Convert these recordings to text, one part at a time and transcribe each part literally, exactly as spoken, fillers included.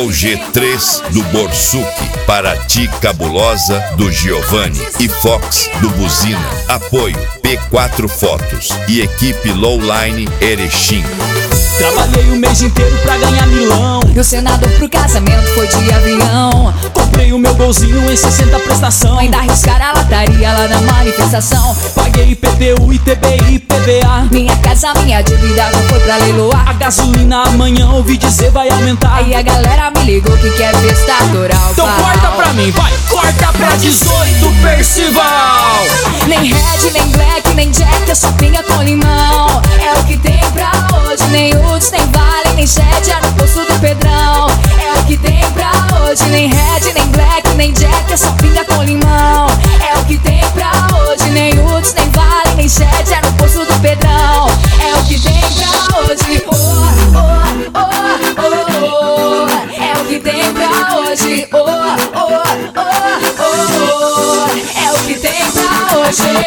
Gol G três do Borsuk, Paraty Cabulosa do Giovanni e Fox do Buzina. Apoio P quatro Fotos e equipe Lowline Erechim. Trabalhei o mês inteiro pra ganhar milão. E o senador pro casamento foi de avião. Comprei o meu golzinho em sessenta prestação. Ainda arriscaram a lataria lá na manifestação. Paguei I P T U, I T B I, I P V A. Minha casa, minha dívida não foi pra leiloar. A gasolina amanhã ouvi dizer vai aumentar. Aí a galera me ligou que quer festa toral. Então corta pra mim, vai, corta pra dezoito, Percival. Nem Red, nem Black, nem Jack, é só pinga com limão. É o que tem pra hoje. Nem Uds, nem Vale, nem Shed, é no posto do Pedrão. É o que tem pra hoje. Nem Red, nem Black, nem Jack, é só pinga com limão. É o que tem pra hoje. Nem Uds, nem Vale, nem Shed, é no posto do Pedrão. É o que tem pra hoje. Oh, oh, oh, oh, oh. É o que tem pra hoje. Oh, oh, oh, oh, oh. É o que tem pra hoje.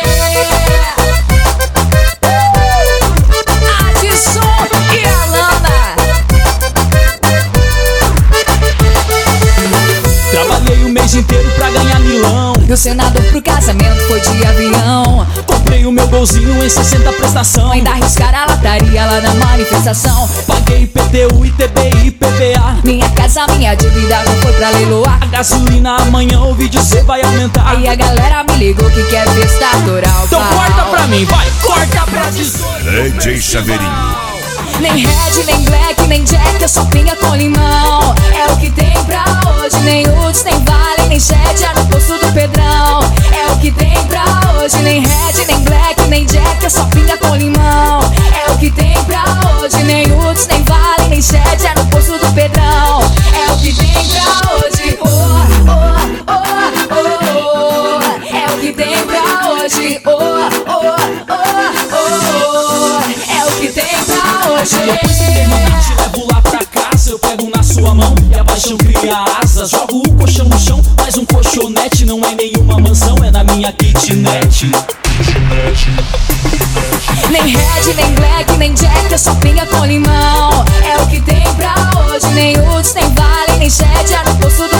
Inteiro pra ganhar milão. E o senador pro casamento foi de avião. Comprei o meu golzinho em sessenta prestação. Ainda arriscaram a lataria lá na manifestação. Paguei I P T U, I T B I, I P V A. Minha casa, minha dívida não foi pra leiloar. A gasolina amanhã ouvi dizer vai aumentar. Aí a galera me ligou que quer festa toral. Então corta pra mim, vai, corta pra dezoito. D J Chaveirinho. Nem Red, nem Black, nem Jack, é só pinga com limão. É o que tem pra hoje. Nem Uds, nem Vale, nem Shed, é no posto do Pedrão. É o que tem pra hoje. Nem Red, nem Black, nem Jack, é só pinga com limão. É o que tem pra hoje. Nem Uds, nem Vale, nem Shed, é no posto do Pedrão. É o que tem pra hoje. Oh, oh, oh, oh, oh. É o que tem pra hoje. Oh, oh, oh, oh. É o que tem pra hoje. Depois que terminar te levo lá pra casa. Eu pego na sua mão e a paixão cria asas. Jogo o colchão no chão, mas um colchonete. Não é nenhuma mansão, é na minha kitnet. Nem Red, nem Black, nem Jack, é só pinga com limão. É o que tem pra hoje. Nem Uds, nem Vale, nem Shed, é no posto do